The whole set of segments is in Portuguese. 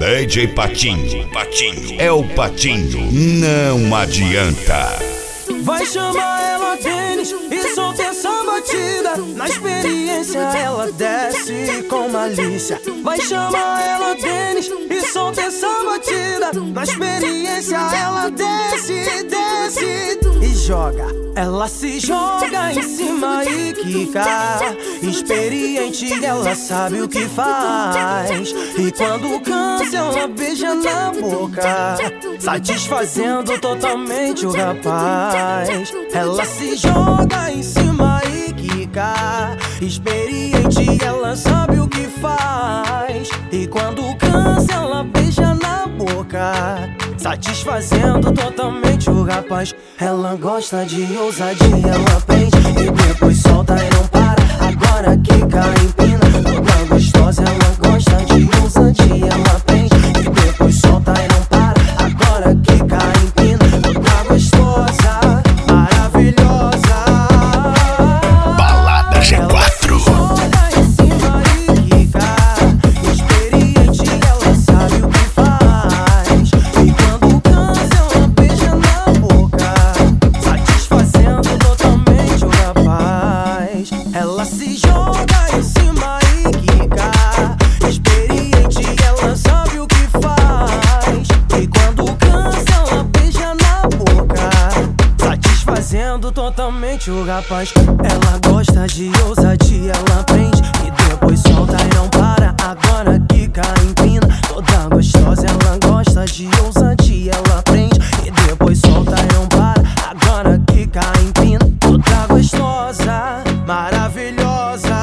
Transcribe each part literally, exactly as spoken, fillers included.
D J Patinho, Patinho, é o Patinho, não adianta. Vai chamar ela tênis e solta essa batida. Na experiência ela desce com malícia. Vai chamar ela tênis e solta essa batida. Na experiência ela desce, desce e joga. Ela se joga em cima e quica. Experiente, ela sabe o que faz. E quando cansa, ela beija na boca, satisfazendo totalmente o rapaz. Ela se joga em cima e quica. Experiente, ela sabe o que faz. E quando cansa, ela beija na boca, satisfazendo totalmente o rapaz. Ela gosta de ousadia, ela prende e depois solta e não para. Agora quica, empina, toda gostosa. Ela gosta de ousadia, ela prende e depois solta e não para. Agora quica, empina, toda gostosa, maravilhosa. Balada G quatro. Ela se joga em cima e quica. Experiente, ela sabe o que faz. E quando cansa, ela beija na boca, satisfazendo totalmente o rapaz. Ela gosta de ousadia, ela prende e depois solta e não para. Agora quica, empina, toda gostosa. Ela gosta de ousadia, ela prende e depois solta e não para. Agora quica, empina, toda gostosa, maravilhosa.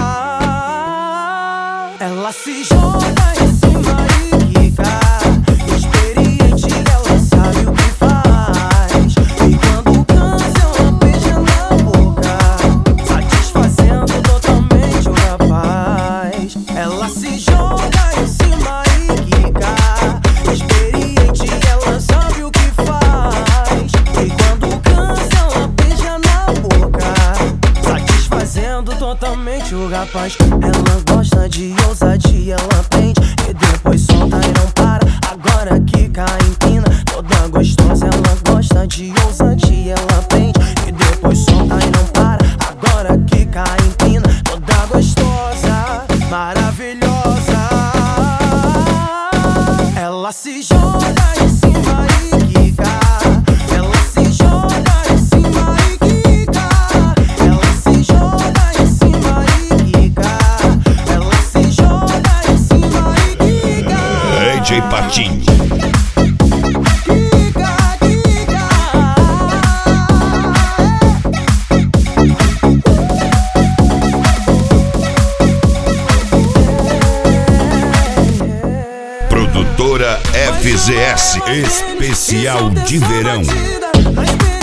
Ela se joga em cima e quica. Experiente, ela sabe o que faz. E quando cansa, ela beija na boca, satisfazendo totalmente o rapaz. Ela se joga em cima e quica. Experiente, ela sabe o que faz. E quando cansa, ela beija na boca, satisfazendo totalmente o rapaz. Ela gosta de ousadia, ela prende e depois solta e não para. Agora quica, empina, toda gostosa. Ela gosta de ousadia, ela prende e depois solta e não para. Agora quica, empina, toda gostosa, maravilhosa. Ela se joga em cima e quica. Ela se joga em cima e quica. Ela se joga em cima e quica. Ela se joga em cima e quica. D J Patinho. Produtora F Z S, especial de verão.